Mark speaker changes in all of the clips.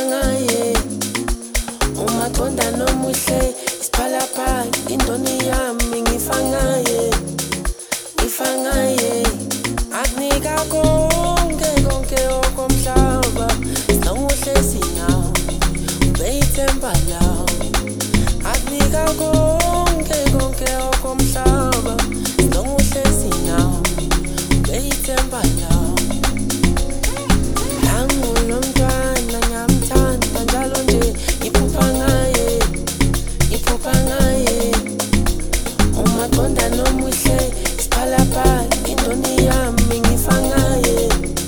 Speaker 1: ngaye umaqonda nomuhle isiphalaphala indoni yami ngifa ngaye akunika konke okomhlaba sinonguhlezi nawo ubeyithemba lawo akunika konke okomhlaba sinonguhlezi nawo ubeyithemba lawo Angulomntwana ngiyamthanda njalo nje iphupha ngaye umaqonda nomuhle isiphalaphala indoni yami ngifa ngaye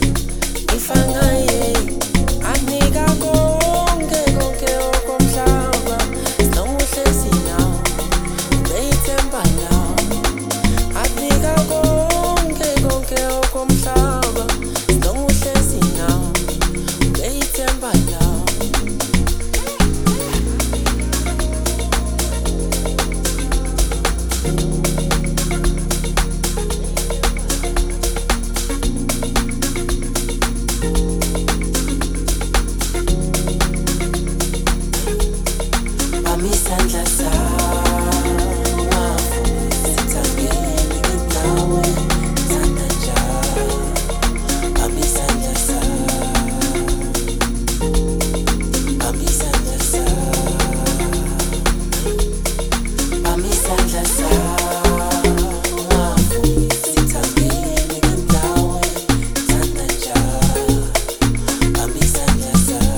Speaker 1: anika konke okomhlaba sinonguhlezi nawo ubeyithemba lawo anika konke okomhlaba sinonguhlezi nawo ubeyithemba lawo Isandla sakho sithangele ngawe thanda njalo isandla sakho sithangele ngawe thanda njalo isandla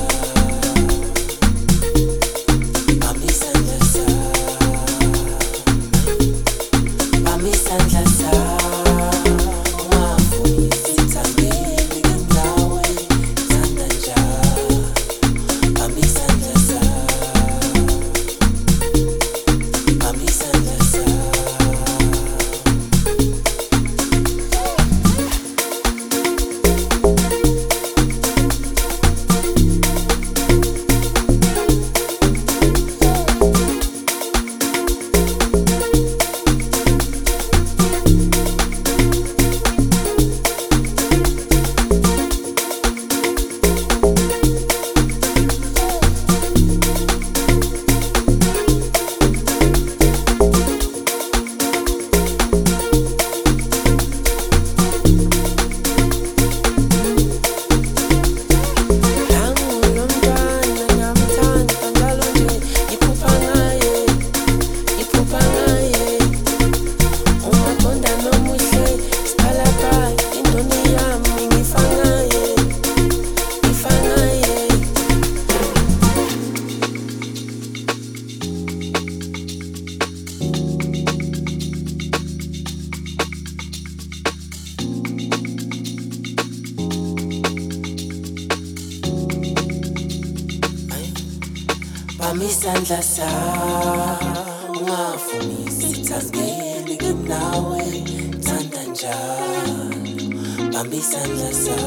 Speaker 1: Isandla sakho ungafuni sithangele nawe thanda njalo isandla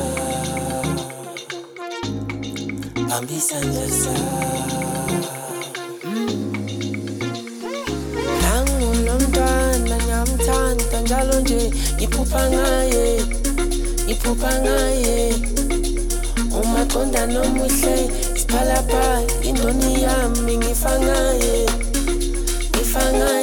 Speaker 1: sakho Angulomntwana ngiyamthanda njalo nje iphupha ngaye umaqonda nomuhle isiphalaphala indoni yami ngifa ngaye